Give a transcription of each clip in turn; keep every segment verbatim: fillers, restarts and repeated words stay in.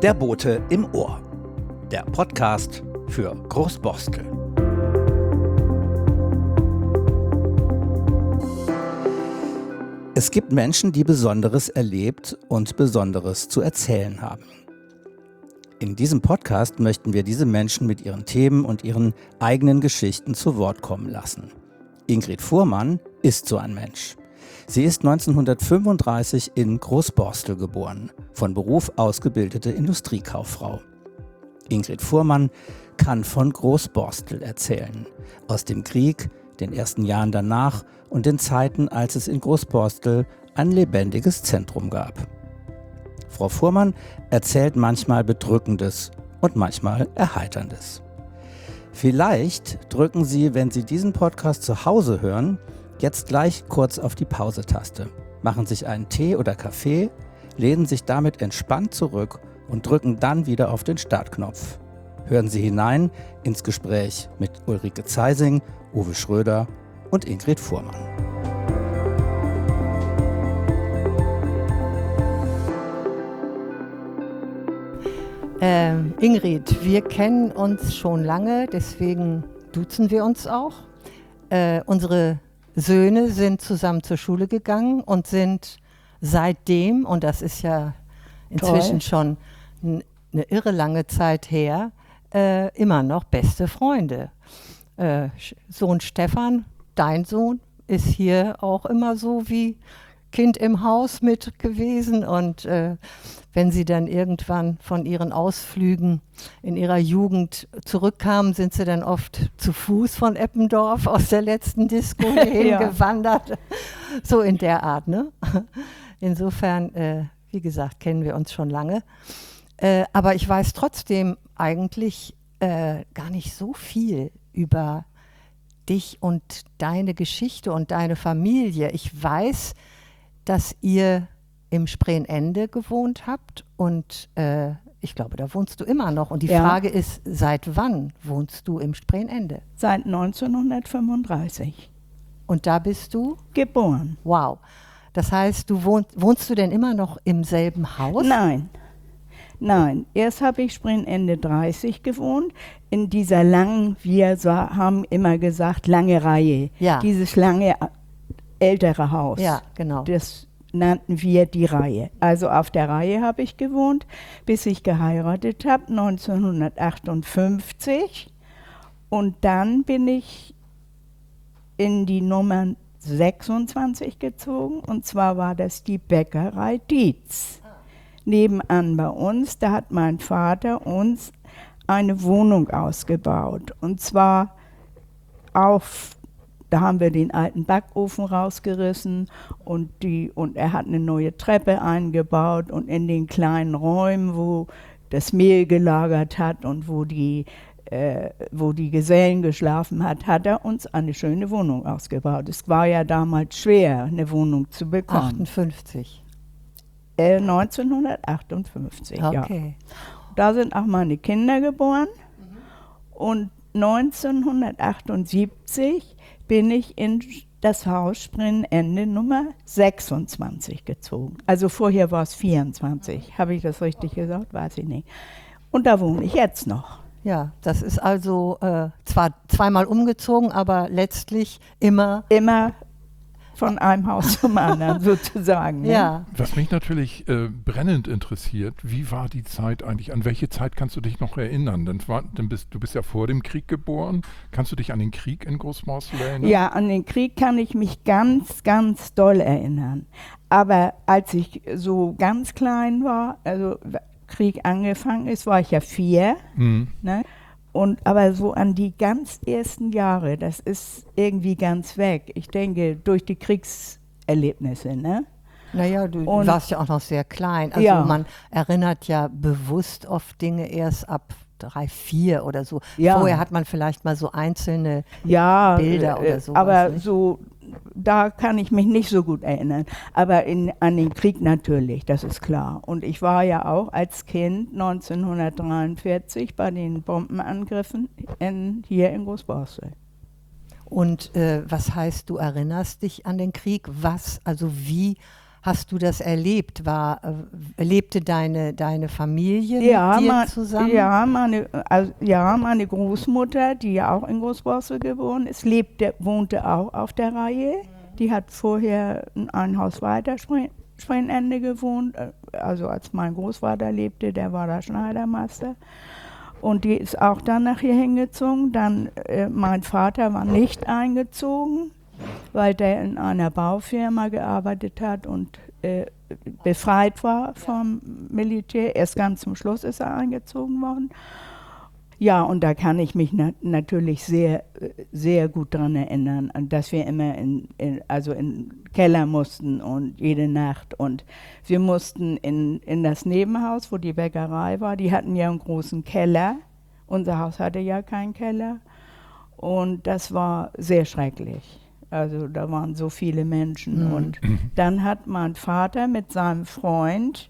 Der Bote im Ohr. Der Podcast für Großborstel. Es gibt Menschen, die Besonderes erlebt und Besonderes zu erzählen haben. In diesem Podcast möchten wir diese Menschen mit ihren Themen und ihren eigenen Geschichten zu Wort kommen lassen. Ingrid Fuhrmann ist so ein Mensch. Sie ist neunzehnhundertfünfunddreißig in Großborstel geboren, von Beruf ausgebildete Industriekauffrau. Ingrid Fuhrmann kann von Großborstel erzählen, aus dem Krieg, den ersten Jahren danach und den Zeiten, als es in Großborstel ein lebendiges Zentrum gab. Frau Fuhrmann erzählt manchmal Bedrückendes und manchmal Erheiterndes. Vielleicht drücken Sie, wenn Sie diesen Podcast zu Hause hören, jetzt gleich kurz auf die Pause-Taste, machen sich einen Tee oder Kaffee, lehnen sich damit entspannt zurück und drücken dann wieder auf den Startknopf. Hören Sie hinein ins Gespräch mit Ulrike Zeising, Uwe Schröder und Ingrid Fuhrmann. Ähm, Ingrid, wir kennen uns schon lange, deswegen duzen wir uns auch. Äh, unsere Söhne sind zusammen zur Schule gegangen und sind seitdem, und das ist ja inzwischen Toll. schon n- eine irre lange Zeit her, äh, immer noch beste Freunde. Äh, Sohn Stefan, dein Sohn, ist hier auch immer so wie Kind im Haus mit gewesen und äh, wenn sie dann irgendwann von ihren Ausflügen in ihrer Jugend zurückkamen, sind sie dann oft zu Fuß von Eppendorf aus der letzten Disco hierhin ja. gewandert. So in der Art, ne? Insofern, äh, wie gesagt, kennen wir uns schon lange. Äh, aber ich weiß trotzdem eigentlich äh, gar nicht so viel über dich und deine Geschichte und deine Familie. Ich weiß, dass ihr im Spreeende gewohnt habt und äh, ich glaube, da wohnst du immer noch. Und die ja. Frage ist, seit wann wohnst du im Spreeende? Seit neunzehnhundertfünfunddreißig. Und da bist du? Geboren. Wow. Das heißt, du wohnst, wohnst du denn immer noch im selben Haus? Nein. Nein, erst habe ich Spreeende dreißig gewohnt, in dieser langen, wir sa- haben immer gesagt, lange Reihe. Ja. Dieses lange ältere Haus. Ja, genau. Das nannten wir die Reihe. Also auf der Reihe habe ich gewohnt, bis ich geheiratet habe, neunzehnhundertachtundfünfzig. Und dann bin ich in die Nummer sechsundzwanzig gezogen. Und zwar war das die Bäckerei Dietz. Ah. Nebenan bei uns, da hat mein Vater uns eine Wohnung ausgebaut. Und zwar auf Da haben wir den alten Backofen rausgerissen und, die, und er hat eine neue Treppe eingebaut und in den kleinen Räumen, wo das Mehl gelagert hat und wo die, äh, wo die Gesellen geschlafen hat, hat er uns eine schöne Wohnung ausgebaut. Es war ja damals schwer, eine Wohnung zu bekommen. achtundfünfzig. Äh, neunzehnhundertachtundfünfzig, okay. Ja. Da sind auch meine Kinder geboren mhm. und neunzehnhundertachtundsiebzig bin ich in das Haus Spreeende Nummer sechsundzwanzig gezogen. Also vorher war es vierundzwanzig. Habe ich das richtig gesagt? Weiß ich nicht. Und da wohne ich jetzt noch. Ja, das ist also äh, zwar zweimal umgezogen, aber letztlich immer... Immer von einem Haus zum anderen sozusagen. Ne? Ja. Was mich natürlich äh, brennend interessiert, wie war die Zeit eigentlich, an welche Zeit kannst du dich noch erinnern? Dann war, dann bist, du bist ja vor dem Krieg geboren. Kannst du dich an den Krieg in Großborstel erinnern? Ja, an den Krieg kann ich mich ganz, ganz doll erinnern. Aber als ich so ganz klein war, also Krieg angefangen ist, war ich ja vier. Mhm. Ne? Und aber so an die ganz ersten Jahre, das ist irgendwie ganz weg. Ich denke, durch die Kriegserlebnisse, ne? Naja, du und warst ja auch noch sehr klein. Also ja. man erinnert ja bewusst oft Dinge erst ab drei, vier oder so. Ja. Vorher hat man vielleicht mal so einzelne ja, Bilder äh, oder so. Aber nicht? so, da kann ich mich nicht so gut erinnern. Aber in, an den Krieg natürlich, das ist klar. Und ich war ja auch als Kind neunzehnhundertdreiundvierzig bei den Bombenangriffen in, hier in Großborstel. Und äh, was heißt, du erinnerst dich an den Krieg? Was, also wie hast du das erlebt? War, äh, lebte deine, deine Familie Ja, mit dir mein, zusammen? ja, meine, also, ja, meine Großmutter, die ja auch in Großborstel geboren ist, lebte, wohnte auch auf der Reihe. Die hat vorher ein Haus weiter Spring, Springende gewohnt. Also als mein Großvater lebte, der war da Schneidermeister. Und die ist auch dann nach hier hingezogen. Dann, äh, mein Vater war nicht eingezogen, weil der in einer Baufirma gearbeitet hat und äh, befreit war vom Militär. Erst ganz zum Schluss ist er eingezogen worden. Ja, und da kann ich mich na- natürlich sehr, sehr gut daran erinnern, dass wir immer in, in, also in den Keller mussten und jede Nacht. Und wir mussten in, in das Nebenhaus, wo die Bäckerei war, die hatten ja einen großen Keller. Unser Haus hatte ja keinen Keller. Und das war sehr schrecklich. Also da waren so viele Menschen. Mhm. Und dann hat mein Vater mit seinem Freund,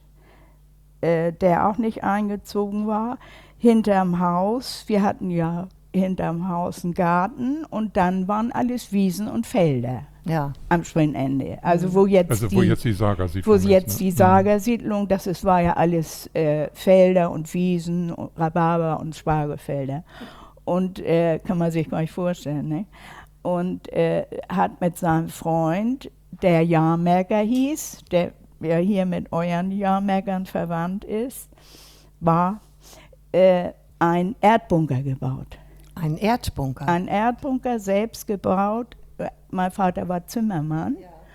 äh, der auch nicht eingezogen war, hinterm Haus, wir hatten ja hinterm Haus einen Garten und dann waren alles Wiesen und Felder Ja. am Schwinende. Also wo jetzt Also die, wo jetzt die Sagersiedlung wo ist, jetzt ne? die Sagersiedlung, das ist, war ja alles äh, Felder und Wiesen, und Rhabarber und Spargelfelder. Und äh, kann man sich gar nicht vorstellen. Ne? Und äh, hat mit seinem Freund, der Jahrmerker hieß, der ja hier mit euren Jahrmerkern verwandt ist, war äh, ein Erdbunker gebaut. Ein Erdbunker. Ein Erdbunker selbst gebaut. Mein Vater war Zimmermann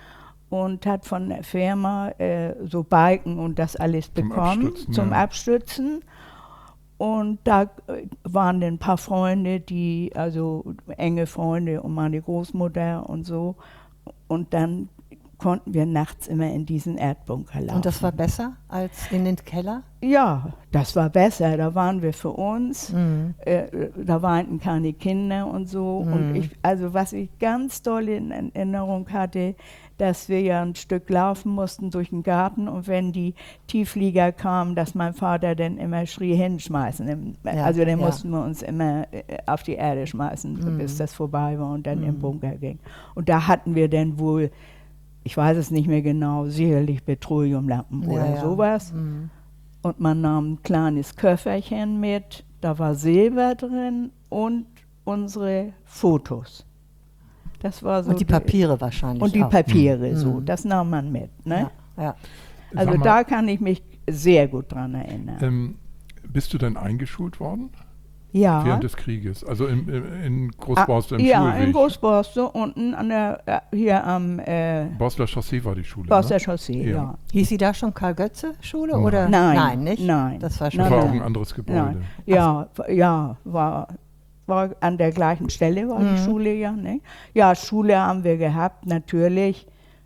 und hat von der Firma äh, so Balken und das alles Zum bekommen Abstützen, zum ja. Abstützen. Und da äh, waren dann ein paar Freunde, die, also enge Freunde und meine Großmutter und so. Und dann konnten wir nachts immer in diesen Erdbunker laufen. Und das war besser als in den Keller? Ja, das war besser. Da waren wir für uns. Mhm. Äh, da weinten keine Kinder und so. Mhm. Und ich, also was ich ganz doll in Erinnerung hatte, dass wir ja ein Stück laufen mussten durch den Garten und wenn die Tiefflieger kamen, dass mein Vater dann immer schrie, hinschmeißen. Ja, Also dann ja. mussten wir uns immer äh, auf die Erde schmeißen, Mhm. bis das vorbei war und dann Mhm. im Bunker ging. Und da hatten wir dann wohl, ich weiß es nicht mehr genau, sicherlich Petroleumlampen Ja, oder ja. sowas. Mhm. Und man nahm ein kleines Köfferchen mit, da war Silber drin und unsere Fotos. Das war so Und die Papiere wahrscheinlich Und die auch. Papiere, Mhm. so, das nahm man mit. Ne? Ja, ja. Also Sag mal, da kann ich mich sehr gut dran erinnern. ähm, bist du denn eingeschult worden ja. während des Krieges? Also in, in, in Großborstel im ja, Schulweg? in Großborstel, unten an der, äh, hier am äh, Borsteler Chaussee war die Schule, Borster ne? Chaussee, Ja. ja. Hieß sie da schon Karl-Götze-Schule? Nein. Oder? Nein, Nein, nicht? nein. Das war Das schon. Nein, war auch nein. ein anderes Gebäude. Nein. Ja, w- ja, war, war an der gleichen Stelle war die Mhm. Schule ja. Ne? Ja, Schule haben wir gehabt, natürlich,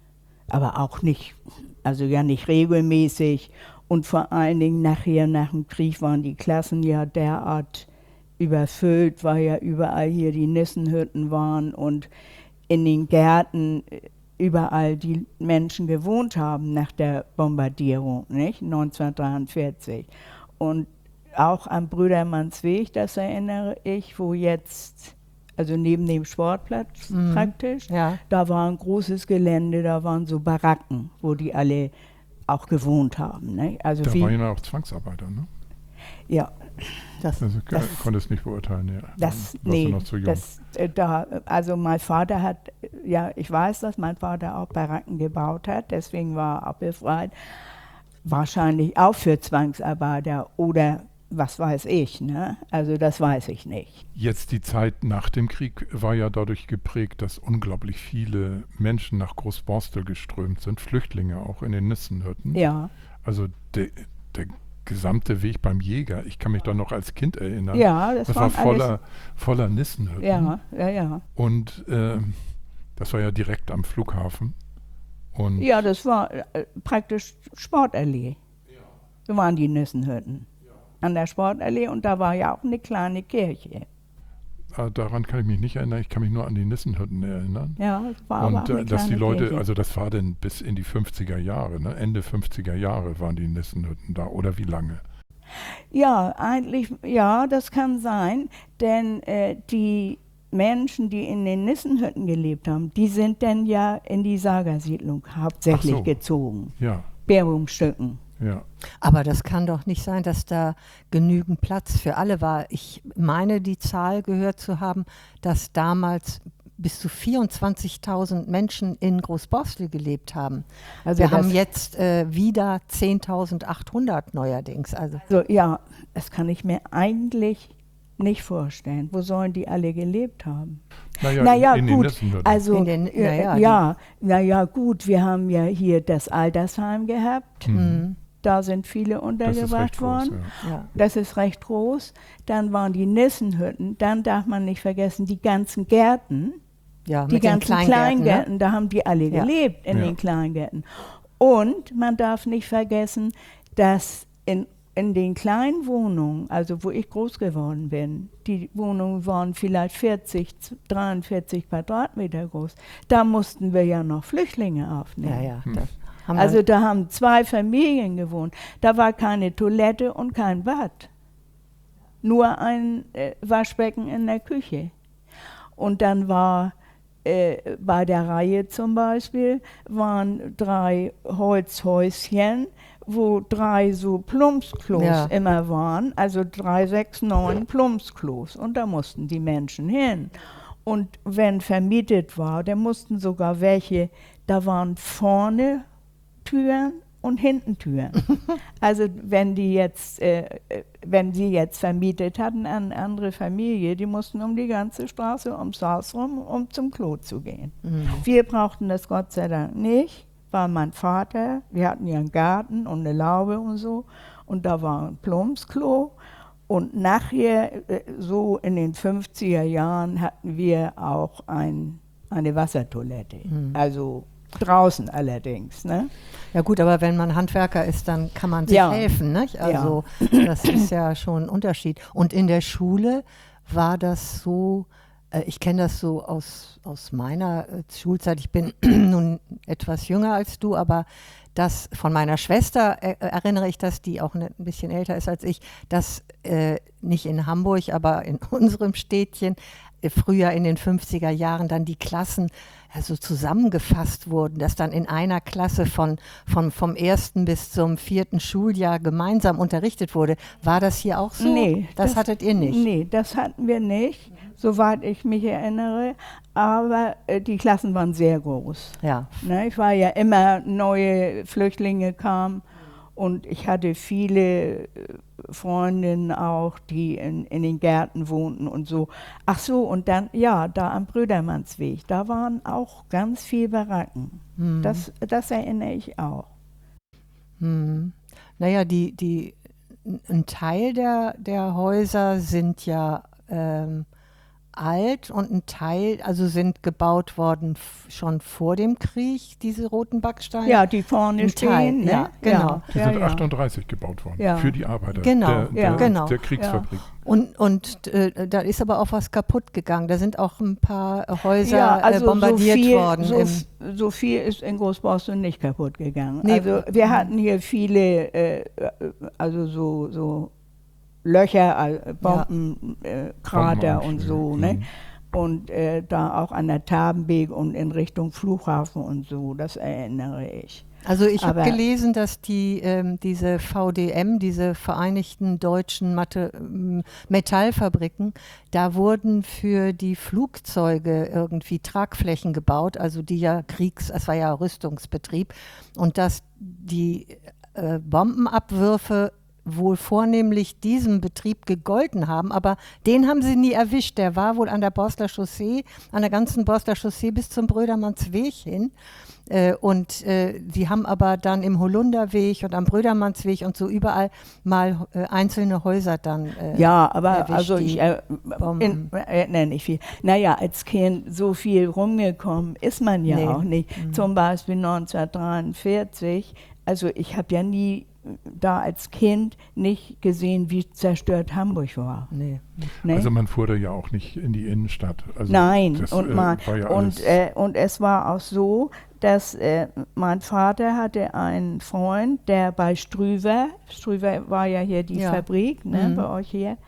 aber auch nicht, also ja nicht regelmäßig. Und vor allen Dingen nachher, nach dem Krieg, waren die Klassen ja derart überfüllt, weil ja überall hier die Nissenhütten waren und in den Gärten äh, überall die Menschen gewohnt haben nach der Bombardierung, nicht? neunzehnhundertdreiundvierzig. Und auch am Brüdermannsweg, das erinnere ich, wo jetzt, also neben dem Sportplatz Mhm. praktisch, Ja. da war ein großes Gelände, da waren so Baracken, wo die alle auch gewohnt haben. Ne? Also Da wie, waren ja auch Zwangsarbeiter, ne? ja, Das, Also Das- konnte es nicht beurteilen, ja. das, Warst du nee, noch zu jung. das, äh, da, also mein Vater hat, äh, ja, ich weiß, dass mein Vater auch Baracken gebaut hat, deswegen war er auch befreit. Wahrscheinlich auch für Zwangsarbeiter oder was weiß ich, ne? Also das weiß ich nicht. Jetzt die Zeit nach dem Krieg war ja dadurch geprägt, dass unglaublich viele Menschen nach Großborstel geströmt sind, Flüchtlinge auch in den Nissenhütten. Ja, Also der, der gesamte Weg beim Jäger, ich kann mich da noch als Kind erinnern, ja, das, das war waren voller, voller Nissenhütten. alles, ja, ja, ja. Und ähm, das war ja direkt am Flughafen. Und Ja, das war äh, praktisch Sportallee. So waren die Nissenhütten. An der Sportallee und da war ja auch eine kleine Kirche. äh, daran kann ich mich nicht erinnern, ich kann mich nur an die Nissenhütten erinnern. Ja, das war aber Und auch eine äh, dass die kleine Leute, Kirche. also das war denn bis in die fünfziger Jahre, ne? Ende fünfziger Jahre waren die Nissenhütten da, oder wie lange? Ja, eigentlich, ja, das kann sein, denn äh, die Menschen, die in den Nissenhütten gelebt haben, die sind dann ja in die Sagersiedlung hauptsächlich Ach so. gezogen. Ja, Bärumstücken. ja. Aber das kann doch nicht sein, dass da genügend Platz für alle war. Ich meine, die Zahl gehört zu haben, dass damals bis zu vierundzwanzigtausend Menschen in Großborstel gelebt haben. Also Wir haben das- jetzt äh, wieder zehntausendachthundert neuerdings. Also So, ja, das kann ich mir eigentlich nicht vorstellen. Wo sollen die alle gelebt haben? Naja, Naja, in, in den gut, Nissenhütten. also, In den- äh, naja, ja, naja, gut, wir haben ja hier das Altersheim gehabt. Mhm. Da sind viele Das ist untergebracht recht groß, worden. ja. ja. Das ist recht groß. Dann waren die Nissenhütten. Dann darf man nicht vergessen, die ganzen Gärten, Ja, die mit den ganzen Kleingärten, Kleingärten, ne? da haben die alle Ja. gelebt in Ja. den Kleingärten. Und man darf nicht vergessen, dass in, in den kleinen Wohnungen, also wo ich groß geworden bin, die Wohnungen waren vielleicht vierzig, dreiundvierzig Quadratmeter groß. Da mussten wir ja noch Flüchtlinge aufnehmen. Ja, ja. Hm. Da haben Also wir, da haben zwei Familien gewohnt. Da war keine Toilette und kein Bad. Nur ein äh, Waschbecken in der Küche. Und dann war äh, bei der Reihe zum Beispiel, waren drei Holzhäuschen, wo drei so Plumpsklos Ja. immer waren. Also drei, sechs, neun Plumpsklos. Und da mussten die Menschen hin. Und wenn vermietet war, da mussten sogar welche, da waren vorne Türen und hinten Türen. Also wenn die jetzt, äh, äh, wenn sie jetzt vermietet hatten an eine andere Familie, die mussten um die ganze Straße ums Haus rum, um zum Klo zu gehen. Mhm. Wir brauchten das Gott sei Dank nicht, war mein Vater, wir hatten ja einen Garten und eine Laube und so und da war ein Plumpsklo. Und nachher, äh, so in den fünfziger Jahren, hatten wir auch ein, eine Wassertoilette. Mhm. Also draußen allerdings. Ne? Ja gut, aber wenn man Handwerker ist, dann kann man sich Ja. helfen. Nicht? Also das ist ja schon ein Unterschied. Und in der Schule war das so, äh, ich kenne das so aus, aus meiner äh, Schulzeit, ich bin nun etwas jünger als du, aber das von meiner Schwester äh, erinnere ich das, die auch ne, ein bisschen älter ist als ich, dass äh, nicht in Hamburg, aber in unserem Städtchen äh, früher in den fünfziger Jahren dann die Klassen also zusammengefasst wurden, dass dann in einer Klasse von, von, vom ersten bis zum vierten Schuljahr gemeinsam unterrichtet wurde. War das hier auch so? Nee, das, hattet ihr nicht? Nee, das hatten wir nicht, soweit ich mich erinnere. Aber äh, die Klassen waren sehr groß. Ja. Ne, ich war ja immer, neue Flüchtlinge kamen und ich hatte viele äh, Freundinnen auch, die in, in den Gärten wohnten und so. Ach so, und dann, ja, da am Brüdermannsweg, da waren auch ganz viele Baracken. Hm. Das, das erinnere ich auch. Hm. Naja, die, die, ein Teil der, der Häuser sind ja ähm, alt und ein Teil, also sind gebaut worden f- schon vor dem Krieg, diese roten Backsteine. Ja, die vorne Ein stehen. Teil, Ne? ja, genau. Die Ja, sind ja. achtunddreißig gebaut worden Ja. für die Arbeiter Genau, der, ja. der, Genau. der Kriegsfabrik. Und, und äh, da ist aber auch was kaputt gegangen. Da sind auch ein paar äh, Häuser Ja, also äh, bombardiert so viel, worden. So, im, f- so viel ist in Großborstel nicht kaputt gegangen. Nee. Also wir hatten hier viele, äh, also so, so Löcher, äh, Bombenkrater äh, Krater und so, Bombenanschläge, ne? mhm. Und äh, da auch an der Tabenbeek und in Richtung Flughafen und so, das erinnere ich. Also ich habe Aber- gelesen, dass die ähm, diese V D M, diese Vereinigten Deutschen Mathe, ähm, Metallfabriken, da wurden für die Flugzeuge irgendwie Tragflächen gebaut, also die ja Kriegs, es war ja Rüstungsbetrieb, und dass die äh, Bombenabwürfe wohl vornehmlich diesem Betrieb gegolten haben, aber den haben sie nie erwischt. Der war wohl an der Borstler Chaussee, an der ganzen Borstler Chaussee bis zum Brödermannsweg hin. Äh, und äh, sie haben aber dann im Holunderweg und am Brödermannsweg und so überall mal äh, einzelne Häuser dann äh, Ja, aber erwischt, also die ich äh, Bomben. in, erinnere nicht viel. Naja, als Kind so viel rumgekommen ist man ja Nee. auch nicht. Zum Beispiel neunzehnhundertdreiundvierzig, also ich habe ja nie da als Kind nicht gesehen, wie zerstört Hamburg war. Nee. Ne? Also man fuhr da ja auch nicht in die Innenstadt. Also Nein, das, und, äh, man, war ja und, alles- äh, und es war auch so, dass äh, mein Vater hatte einen Freund, der bei Strüwer, Strüwer war ja hier die Ja. Fabrik, ne, Mhm. bei euch hier,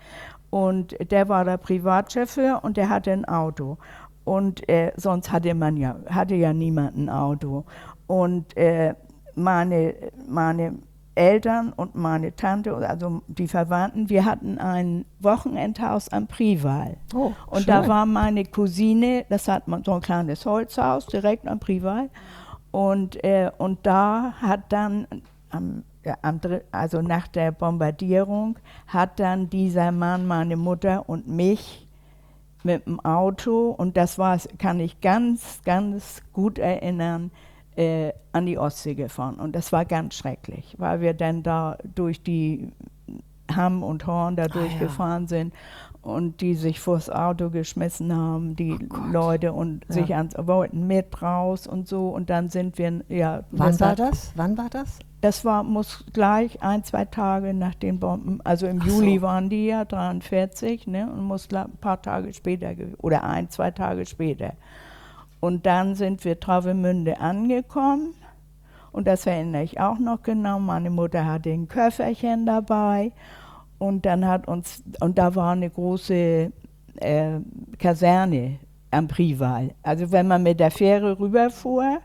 Und der war der Privatchauffeur und der hatte ein Auto. Und äh, sonst hatte man ja, hatte ja niemand ein Auto. Und äh, meine, meine Eltern und meine Tante, also die Verwandten, wir hatten ein Wochenendhaus am Prival. Oh, und schön. da war meine Cousine, das hat man so ein kleines Holzhaus direkt am Prival. Und, äh, und da hat dann am Ja, am, also nach der Bombardierung hat dann dieser Mann meine Mutter und mich mit dem Auto, und das war, kann ich ganz, ganz gut erinnern, äh, an die Ostsee gefahren. Und das war ganz schrecklich, weil wir dann da durch die Hamm und Horn da durchgefahren ja. sind und die sich vors Auto geschmissen haben, die Oh Leute, und Ja. sich ans, wollten mit raus und so. Und dann sind wir, ja. Wann das war hat- das? Wann war das? Das war, muss gleich ein, zwei Tage nach den Bomben, also im Ach Juli so. waren die ja, dreiundvierzig, ne, und muss gleich ein paar Tage später, ge- oder ein, zwei Tage später. Und dann sind wir Travemünde angekommen, und das erinnere ich auch noch genau. Meine Mutter hatte ein Köfferchen dabei, und dann hat uns, und da war eine große äh, Kaserne am Prival. Also wenn man mit der Fähre rüberfuhr,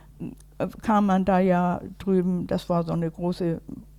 kam man da ja drüben, das war so eine große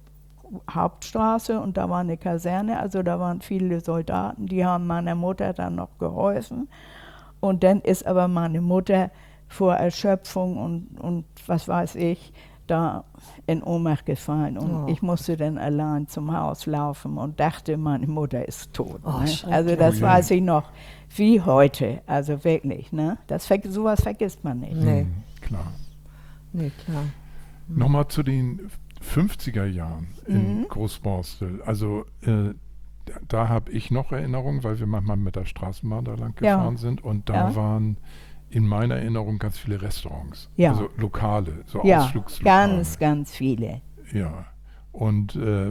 Hauptstraße, und da war eine Kaserne, also da waren viele Soldaten, die haben meiner Mutter dann noch geholfen. Und dann ist aber meine Mutter vor Erschöpfung und, und was weiß ich, da in Ohnmacht gefallen. Und Oh. ich musste dann allein zum Haus laufen und dachte, meine Mutter ist tot. Oh, ne? schrecklich. Also das Oh je. weiß ich noch wie heute, also wirklich. Ne? Das, ver- sowas vergisst man nicht. Nee, Hm, klar. nee, klar. Nochmal zu den fünfziger Jahren in Mhm. Großborstel. Also äh, da, da habe ich noch Erinnerungen, weil wir manchmal mit der Straßenbahn da lang Ja. gefahren sind. Und da Ja. waren in meiner Erinnerung ganz viele Restaurants. Ja. Also Lokale, so Ja, Ausflugslokale. ganz, ganz viele. Ja. Und äh,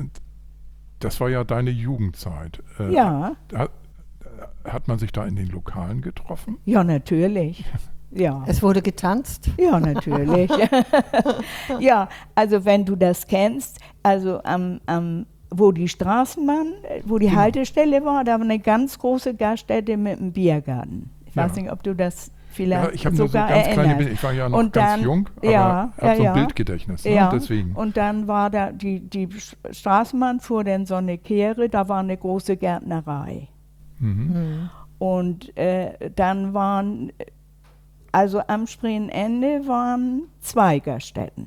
das war ja deine Jugendzeit. Äh, Ja, Hat, hat man sich da in den Lokalen getroffen? ja, natürlich. Ja. Es wurde getanzt. Ja, natürlich. Ja, also wenn du das kennst, also am, am wo die Straßenbahn, äh, wo die Genau. Haltestelle war, da war eine ganz große Gaststätte mit einem Biergarten. Ich weiß Ja. nicht, ob du das vielleicht Ja, ich habe nur so sogar ganz kleine erinnerst. Bilder. Ich war ja noch Und ganz dann- jung, aber ja, habe ja, so ein ja. Bildgedächtnis. Ne? Ja, Deswegen. und dann war da die, die Straßenbahn fuhr dann so eine Kehre, da war eine große Gärtnerei. Mhm. Und äh, dann waren, also am Spreeende waren zwei Gaststätten.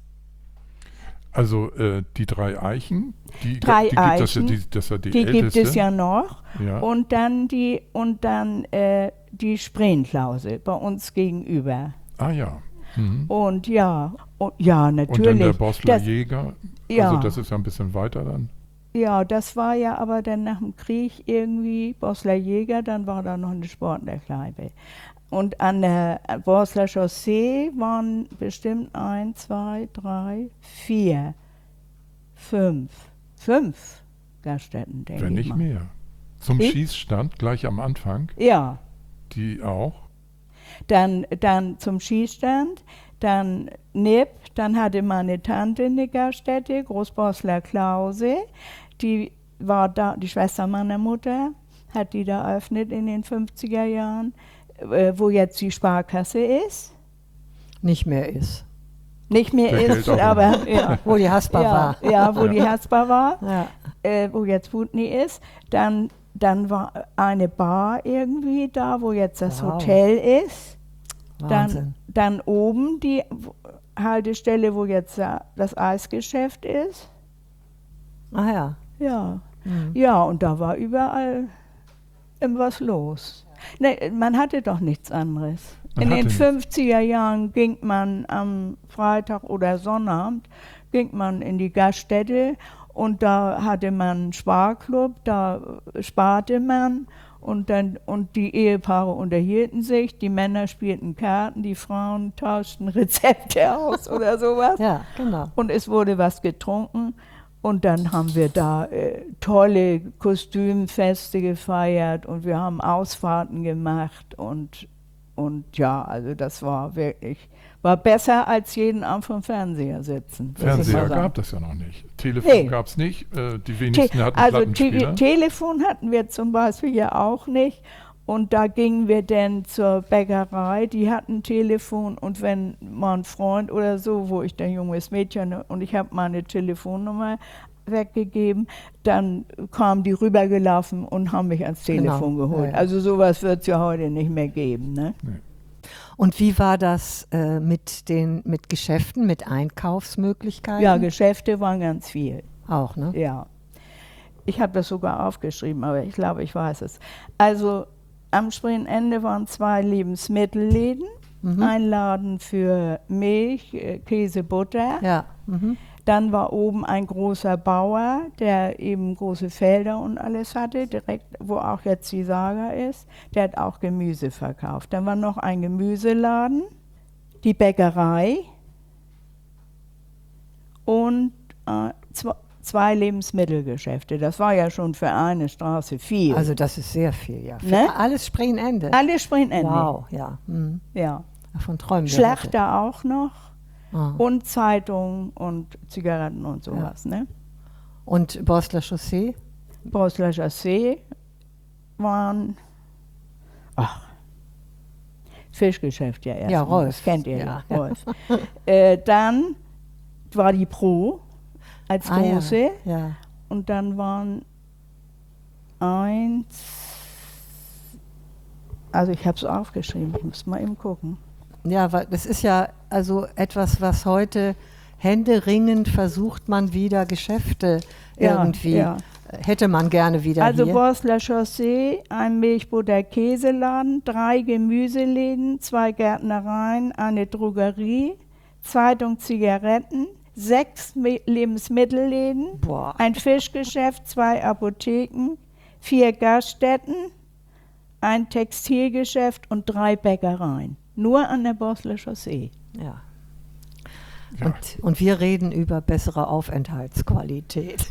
Also äh, die drei Eichen, die, Drei die gibt es ja, Eichen, die, das ist ja die, Die älteste. gibt es ja noch. Ja. Und dann die, und dann, äh, die Spreenklause bei uns gegenüber. Ah ja. Mhm. Und ja, und, ja, Und natürlich. dann der Bosler das, Jäger. ja. Also das ist ja ein bisschen weiter dann. Ja, das war ja aber dann nach dem Krieg irgendwie Bosler Jäger, dann war da noch eine Sportlerkneipe. Und an der Bosler Chaussee waren bestimmt ein, zwei, drei, vier, fünf, fünf Gaststätten, denke Wenn ich nicht mal. mehr. Zum Ich? Schießstand gleich am Anfang, Ja, die auch. dann, dann zum Schießstand, dann Nipp, dann hatte meine Tante eine Gaststätte, Großbosler Klause, die war da, die Schwester meiner Mutter, hat die da eröffnet in den fünfziger Jahren, äh, wo jetzt die Sparkasse ist. Nicht mehr ist. Nicht mehr Der ist, Geldautomat. aber ja, Wo die Haspa ja, war. ja, wo Ja. die Haspa war, Ja. äh, wo jetzt Wutni ist. Dann, dann war eine Bar irgendwie da, wo jetzt das Wow. Hotel ist. Wahnsinn. Dann, dann oben die Haltestelle, wo jetzt ja das Eisgeschäft ist. Ah ja. Ja, Mhm. ja, und da war überall irgendwas los. Ne, man hatte doch nichts anderes. Man In den hatte nichts. fünfziger Jahren ging man am Freitag oder Sonnabend, ging man in die Gaststätte und da hatte man einen Sparklub, da sparte man. Und, dann, und die Ehepaare unterhielten sich, die Männer spielten Karten, die Frauen tauschten Rezepte aus oder sowas. Ja, genau. Und es wurde was getrunken. Und dann haben wir da äh, tolle Kostümfeste gefeiert und wir haben Ausfahrten gemacht. Und, und ja, also das war wirklich War besser als jeden Abend vom Fernseher sitzen. muss ich Fernseher mal sagen. gab es ja noch nicht. Telefon Nee. gab es nicht. Äh, die Te wenigsten hatten also Plattenspieler. Te Telefon hatten wir zum Beispiel ja auch nicht. Und da gingen wir dann zur Bäckerei, die hatten Telefon. Und wenn mal ein Freund oder so, wo ich ein junges Mädchen und ich habe meine Telefonnummer weggegeben, dann kamen die rübergelaufen und haben mich ans Telefon Genau. geholt. Ja, ja. Also sowas wird es ja heute nicht mehr geben. Ne? Und wie war das äh, mit den mit Geschäften, mit Einkaufsmöglichkeiten? Ja, Geschäfte waren ganz viel. Auch, ne? Ja. Ich habe das sogar aufgeschrieben, aber ich glaube, ich weiß es. Also am Spreeende waren zwei Lebensmittelläden, Mhm. ein Laden für Milch, äh, Käse, Butter. Ja. Mhm. Dann war oben ein großer Bauer, der eben große Felder und alles hatte, direkt wo auch jetzt die Saga ist. Der hat auch Gemüse verkauft. Dann war noch ein Gemüseladen, die Bäckerei und äh, zwei, zwei Lebensmittelgeschäfte. Das war ja schon für eine Straße viel. Also das ist sehr viel, ja. Für Ne? alles Spreeende. Alle Spreeende. Wow, ja. Mhm. Ja. Davon träumen wir Schlachter auch noch heute. Ah. und Zeitungen und Zigaretten und sowas. Ne? Und Borstler Chaussee? Brosler See waren, ach, Fischgeschäft ja erst. Ja, mal, Rolf. Das kennt ihr Ja. ja, Rolf. äh, dann war die Pro als Ah, ja. große Ja. und dann waren eins, also ich habe es aufgeschrieben, ich muss mal eben gucken. Ja, weil das ist ja also etwas, was heute händeringend versucht man wieder Geschäfte Ja, irgendwie. ja. Hätte man gerne wieder Also hier. Borstler Chaussee, ein Milchbutter-Käseladen, drei Gemüseläden, zwei Gärtnereien, eine Drogerie, Zeitung, Zigaretten, sechs Me Lebensmittelläden, Boah. ein Fischgeschäft, zwei Apotheken, vier Gaststätten, ein Textilgeschäft und drei Bäckereien. Nur an der Borstler Chaussee. Ja. Ja. Und, und wir reden über bessere Aufenthaltsqualität,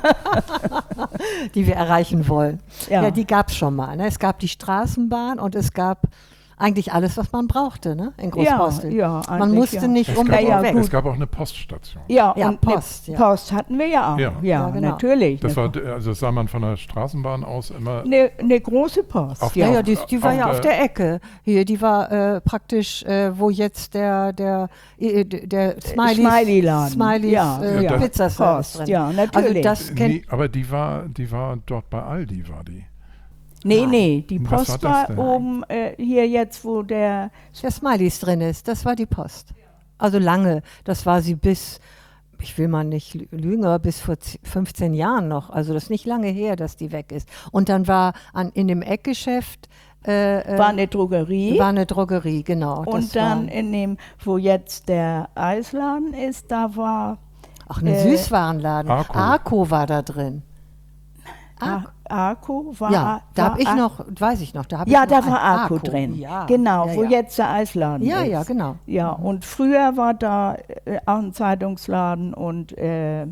die wir erreichen wollen. Ja, Ja. die gab es schon mal. Ne? Es gab die Straßenbahn und es gab eigentlich alles, was man brauchte, ne? In Großborstel. Ja, ja, man eigentlich, musste ja. nicht Es, unbedingt ja, gab auch, weg. es gab auch eine Poststation. Ja, Ja, und Post, eine ja. Post hatten wir ja auch. Ja. Ja, Ja, genau. natürlich. Das eine, war, also das sah man von der Straßenbahn aus immer. eine, eine große Post. Auf Ja, der- ja, die, die war auf ja der- auf der Ecke. Hier, die war äh, praktisch, äh, wo jetzt der, der, äh, der Smileys, Smiley-Laden. Smileys Ja, äh, ja. Pizzaservice Post, drin. ja, Also natürlich. das kennt, Nee, aber die war, die war dort bei Aldi, war die. Nee, Nein. nee, die Was war Post das war, denn? oben äh, hier jetzt, wo der. der Smileys drin ist, das war die Post. Also lange, das war sie bis, ich will mal nicht lü- lügen, aber bis vor z- fünfzehn Jahren noch. Also das ist nicht lange her, dass die weg ist. Und dann war an, in dem Eckgeschäft äh, äh, War eine Drogerie. war eine Drogerie, genau. das und dann war, in dem, wo jetzt der Eisladen ist, da war ach, ein äh, Süßwarenladen. Arco. Arco war da drin. Ar Arco. War, Ja, da war habe ich Ar noch, weiß ich noch, da habe Ja, ich noch da war ein Arco drin. Ja, Genau, ja, wo ja. jetzt der Eisladen Ja, ist. ja, genau. Ja, und früher war da äh, auch ein Zeitungsladen und äh,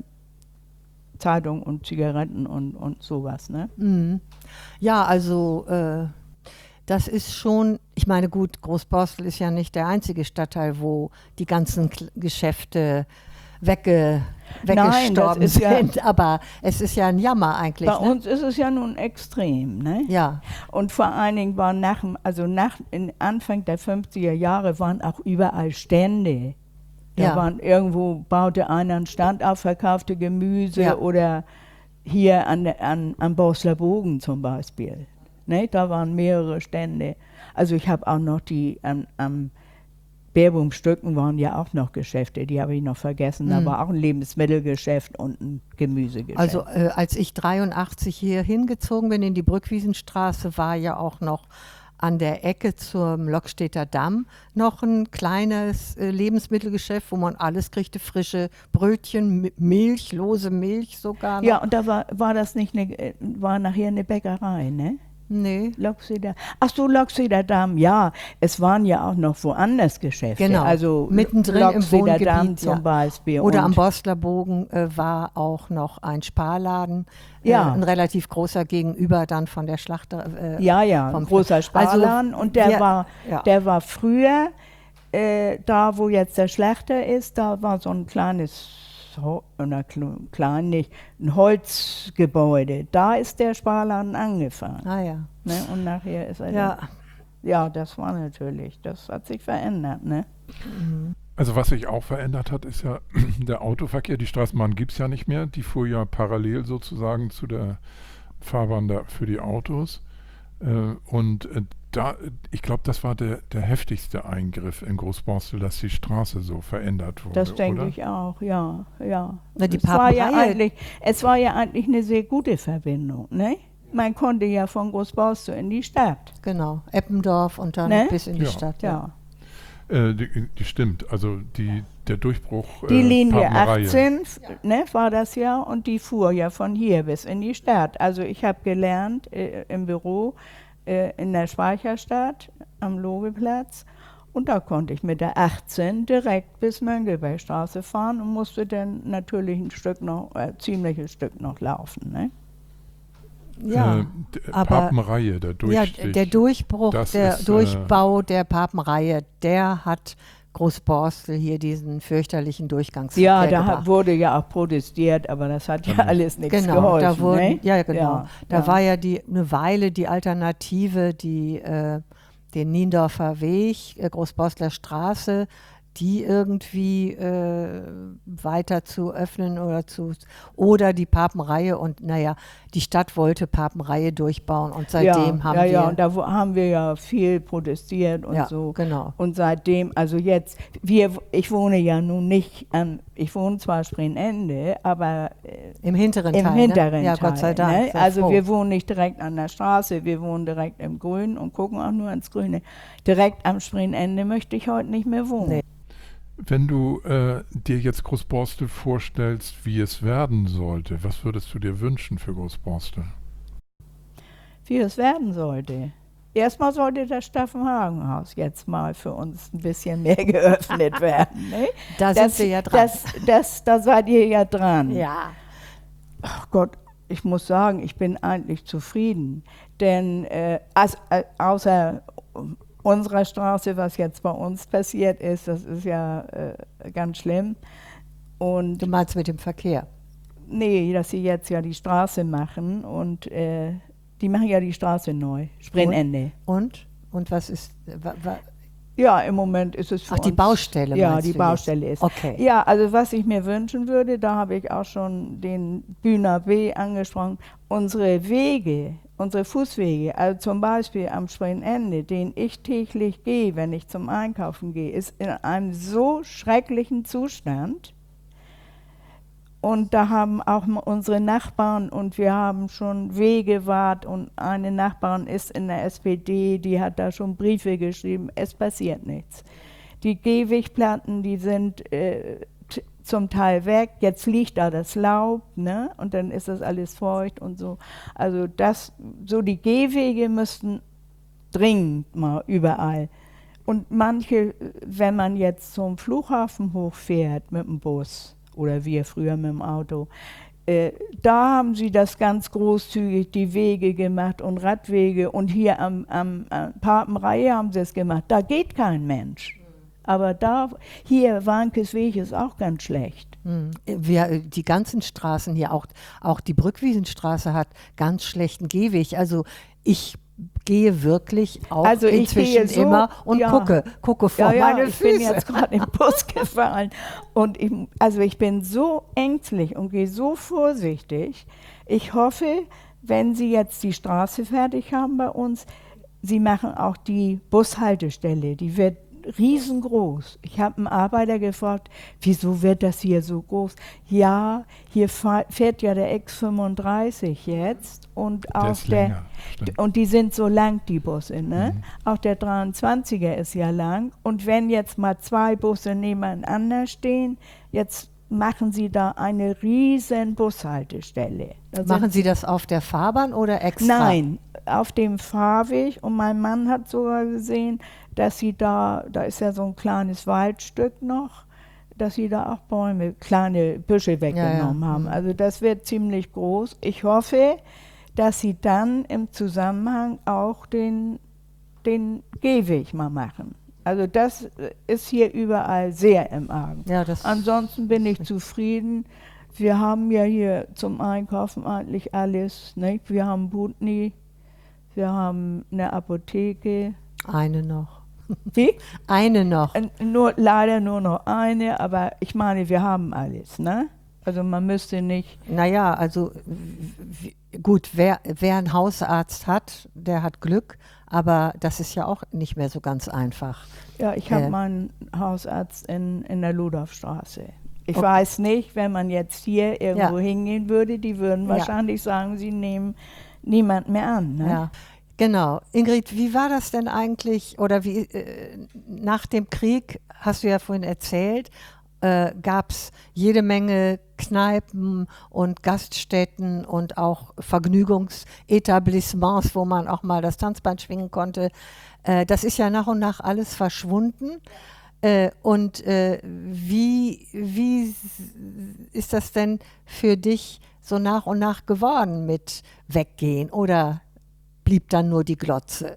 Zeitung und Zigaretten und, und sowas, ne? Mhm. Ja, also äh, das ist schon, ich meine, gut, Großborstel ist ja nicht der einzige Stadtteil, wo die ganzen Kl Geschäfte wegge Nein, das weggestorben ist ja- sind, aber es ist ja ein Jammer eigentlich. Bei ne? uns ist es ja nun extrem, ne? Ja, Und vor allen Dingen waren nach, dem- also nach in Anfang der fünfziger Jahre waren auch überall Stände. Da Ja. waren irgendwo, baute einer einen Stand auf, verkaufte Gemüse Ja. oder hier an, der- an, am Bosler Bogen zum Beispiel. Ne? Da waren mehrere Stände. Also ich habe auch noch die, am, am Bärbumstücken waren ja auch noch Geschäfte, die habe ich noch vergessen. Da Mhm. war auch ein Lebensmittelgeschäft und ein Gemüsegeschäft. also äh, als ich dreiundachtzig hier hingezogen bin in die Brückwiesenstraße, war ja auch noch an der Ecke zum Lockstädter Damm noch ein kleines äh, Lebensmittelgeschäft, wo man alles kriegte, frische Brötchen, Mi- Milch, lose Milch sogar noch. ja, und da war, war das nicht eine, äh, war nachher eine Bäckerei, ne? Nee. Loxeder. Ach so, Loxeder Damm, ja. Es waren ja auch noch woanders Geschäfte. Genau, Also mittendrin im Loxeder Damm Wohngebiet, zum ja. Beispiel. Oder am und, Bostler Bogen äh, war auch noch ein Sparladen, Ja. äh, ein relativ großer gegenüber dann von der Schlachter. Äh, Ja, ja, vom- ein großer Sparladen. Also, und der, wir- war, ja. der war früher äh, da wo jetzt der Schlachter ist, da war so ein kleines, Ho- oder kle- klein nicht, ein Holzgebäude. Da ist der Sparladen angefangen. Ah ja. Ne? Und nachher ist er Ja. dann, ja, das war natürlich, das hat sich verändert. Ne? Also was sich auch verändert hat, ist ja der Autoverkehr. Die Straßenbahn gibt es ja nicht mehr. Die fuhr ja parallel sozusagen zu der Fahrbahn da für die Autos. Äh, und äh, da, ich glaube, das war der, der heftigste Eingriff in Großborstel, dass die Straße so verändert wurde. Das denke oder? ich auch, ja, ja. Na, die es, war ja Papenreihe- eigentlich, es war ja eigentlich eine sehr gute Verbindung. Ne? Man konnte ja von Großborstel in die Stadt. Genau. Eppendorf und dann Ne? bis in die Ja. Stadt. Ja. Äh, die, die stimmt. Also die, der Durchbruch. Die äh, Linie Papenreihe. achtzehn f- ne, war das ja und die fuhr ja von hier bis in die Stadt. Also ich habe gelernt äh, im Büro äh, in der Speicherstadt am Logeplatz und da konnte ich mit der achtzehn direkt bis Mönckebergstraße fahren und musste dann natürlich ein Stück noch, äh, ziemliches Stück noch laufen. Ne? Ja, äh, d- aber- Papenreihe, der ja, Durchstich. der Durchbruch, Das der ist, äh, Durchbau der Papenreihe, der hat Großborstel hier diesen fürchterlichen Durchgangsverkehr Ja, da gebracht. hat, wurde ja auch protestiert, aber das hat ja alles nichts Genau, geholfen. da wurden, ne? ja genau, Ja, da ja. war ja die eine Weile die Alternative, die äh, den Niendorfer Weg, äh, Großborstler Straße, die irgendwie äh, weiter zu öffnen oder zu oder die Papenreihe und naja, die Stadt wollte Papenreihe durchbauen und seitdem ja, haben ja, wir ja, und da wo- haben wir ja viel protestiert und ja, so. genau. Und seitdem, also jetzt, wir, ich wohne ja nun nicht, ähm, ich wohne zwar Springende, aber äh, Im hinteren im Teil. hinteren ne? Ja, Teil. Gott sei Dank. Ne? sehr Also froh. wir wohnen nicht direkt an der Straße, wir wohnen direkt im Grün und gucken auch nur ins Grüne. Direkt am Springende möchte ich heute nicht mehr wohnen. Nee. Wenn du äh, dir jetzt Großborstel vorstellst, wie es werden sollte, was würdest du dir wünschen für Großborstel? Wie es werden sollte. Erstmal sollte das Staffenhagenhaus jetzt mal für uns ein bisschen mehr geöffnet werden. Ne? Da das, sind wir ja dran. Das, das, da seid ihr ja dran. ja. Ach Gott, ich muss sagen, ich bin eigentlich zufrieden. Denn äh, as, äh, außer unserer Straße, was jetzt bei uns passiert ist, das ist ja äh, ganz schlimm. Und Du meinst mit dem Verkehr. nee, dass sie jetzt ja die Straße machen und äh, die machen ja die Straße neu, Sprennende. Und? Und was ist. Wa, wa, Ja, im Moment ist es für ach, die uns- Baustelle. Ja, meinst die du Baustelle jetzt? ist. Okay. Ja, also was ich mir wünschen würde, da habe ich auch schon den Bühner B angesprochen, unsere Wege, unsere Fußwege, also zum Beispiel am Sprennende, den ich täglich gehe, wenn ich zum Einkaufen gehe, ist in einem so schrecklichen Zustand. Und da haben auch m- unsere Nachbarn und wir haben schon Wegewart und eine Nachbarin ist in der S P D, die hat da schon Briefe geschrieben, es passiert nichts. Die Gehwegplatten, die sind äh, t- zum Teil weg, jetzt liegt da das Laub, ne? Und dann ist das alles feucht und so. Also das, so die Gehwege müssten dringend mal überall. Und manche, wenn man jetzt zum Flughafen hochfährt mit dem Bus, oder wir früher mit dem Auto. Äh, da haben sie das ganz großzügig, die Wege gemacht und Radwege. Und hier am, am, am Papenreihe haben sie es gemacht. Da geht kein Mensch. Aber da, hier, Warnkes Weg ist auch ganz schlecht. Hm. Wir, die ganzen Straßen hier, auch, auch die Brückwiesenstraße hat ganz schlechten Gehweg. Also ich gehe wirklich auch Also ich inzwischen gehe so, immer und ja. gucke, gucke vor Ja, ja, meine ich Füße. bin jetzt gerade im Bus gefahren. Und ich, also ich bin so ängstlich und gehe so vorsichtig. Ich hoffe, wenn Sie jetzt die Straße fertig haben bei uns, Sie machen auch die Bushaltestelle. Die wird riesengroß. Ich habe einen Arbeiter gefragt, wieso wird das hier so groß? Ja, hier fahr, fährt ja der X fünfunddreißig jetzt und Der auch ist der, länger, stimmt. und die sind so lang, die Busse, ne? Mhm. Auch der dreiundzwanziger ist ja lang. Und wenn jetzt mal zwei Busse nebeneinander stehen, jetzt machen sie da eine riesen Bushaltestelle. Da Machen sind- Sie das auf der Fahrbahn oder extra? Nein, auf dem Fahrweg. Und mein Mann hat sogar gesehen, dass sie da, da ist ja so ein kleines Waldstück noch, dass sie da auch Bäume, kleine Büsche weggenommen ja. haben. Mhm. Also das wird ziemlich groß. Ich hoffe, dass sie dann im Zusammenhang auch den, den Gehweg mal machen. Also das ist hier überall sehr im Argen. Ja, das Ansonsten bin ich zufrieden. Wir haben ja hier zum Einkaufen eigentlich alles. Nicht? Wir haben Butni, wir haben eine Apotheke. eine noch. Wie? Eine noch. Äh, Nur, leider nur noch eine, aber ich meine, wir haben alles. Ne? Also man müsste nicht. Naja, also w- gut, wer, wer einen Hausarzt hat, der hat Glück, aber das ist ja auch nicht mehr so ganz einfach. Ja, ich habe Äh. meinen Hausarzt in, in der Ludolfstraße. Ich Okay. weiß nicht, wenn man jetzt hier irgendwo Ja. hingehen würde, die würden Ja. wahrscheinlich sagen, sie nehmen niemand mehr an. Ne? Ja, genau. Ingrid, wie war das denn eigentlich, oder wie äh, nach dem Krieg, hast du ja vorhin erzählt, äh, gab es jede Menge Kneipen und Gaststätten und auch Vergnügungsetablissements, wo man auch mal das Tanzband schwingen konnte. Äh, das ist ja nach und nach alles verschwunden. Äh, und äh, wie, wie s- ist das denn für dich so nach und nach geworden mit Weggehen? Oder blieb dann nur die Glotze?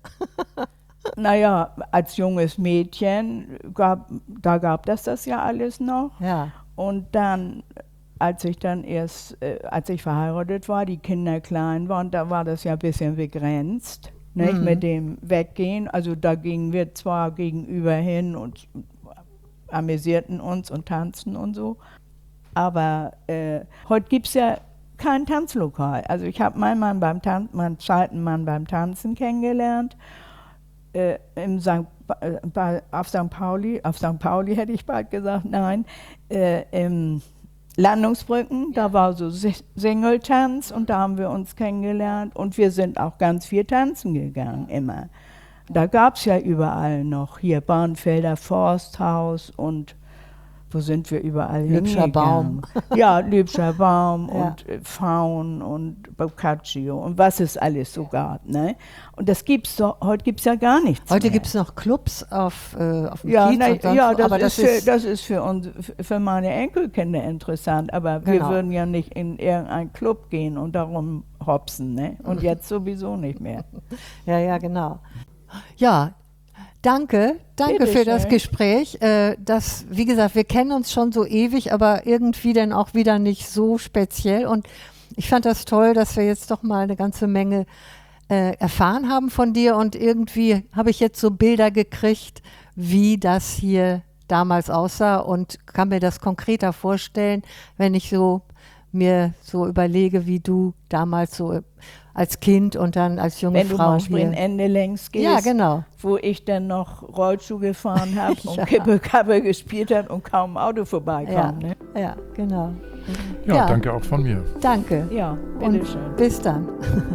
Naja, als junges Mädchen, gab, da gab das das ja alles noch. Ja, Und dann, als ich dann erst, äh, als ich verheiratet war, die Kinder klein waren, da war das ja ein bisschen begrenzt, nicht, Mhm. mit dem Weggehen. Also da gingen wir zwar gegenüber hin und amüsierten uns und tanzten und so, aber äh, heute gibt es ja kein Tanzlokal. Also ich habe meinen Mann beim Tan meinen zweiten Mann beim Tanzen kennengelernt. Äh, im Sankt Pa- äh, bei, auf Sankt Pauli, auf Sankt Pauli hätte ich bald gesagt, nein, äh, im Landungsbrücken, da war so Si- Singletanz und da haben wir uns kennengelernt und wir sind auch ganz viel tanzen gegangen, immer. Da gab es ja überall noch, hier Bahnfelder Forsthaus und wo sind wir überall Lübscher hingegangen? Baum. Ja, Lübscher Baum Ja. und äh, Faun und Boccaccio und was es alles so gab. Ne? Und das gibt's doch, heute gibt es ja gar nichts heute mehr. gibt es noch Clubs auf, äh, auf dem Ja, Kiez na, und sonst ja wo, das, aber ist für, das ist für uns, für meine Enkelkinder interessant, aber wir Genau. würden ja nicht in irgendeinen Club gehen und darum hopsen. Ne? Und jetzt sowieso nicht mehr. Ja, ja, genau. Ja, danke, danke Bitte für das schön. Gespräch. Äh, das, wie gesagt, wir kennen uns schon so ewig, aber irgendwie dann auch wieder nicht so speziell. Und ich fand das toll, dass wir jetzt doch mal eine ganze Menge äh, erfahren haben von dir. Und irgendwie habe ich jetzt so Bilder gekriegt, wie das hier damals aussah und kann mir das konkreter vorstellen, wenn ich so mir so überlege, wie du damals so als Kind und dann als junge Wenn du Frau mal hier. Sprintende längs gehst, Ja, genau. wo ich dann noch Rollschuh gefahren habe Ja. und Kippe-Kappe gespielt habe und kaum ein Auto vorbeikam. Ja, Ne? ja, genau. Ja, Ja. danke auch von mir. Danke. Ja, Und bitteschön. bis dann.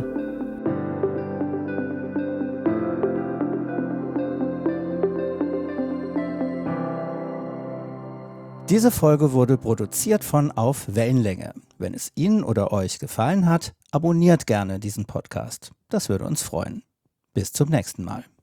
Diese Folge wurde produziert von Auf Wellenlänge. Wenn es Ihnen oder euch gefallen hat, abonniert gerne diesen Podcast. Das würde uns freuen. Bis zum nächsten Mal.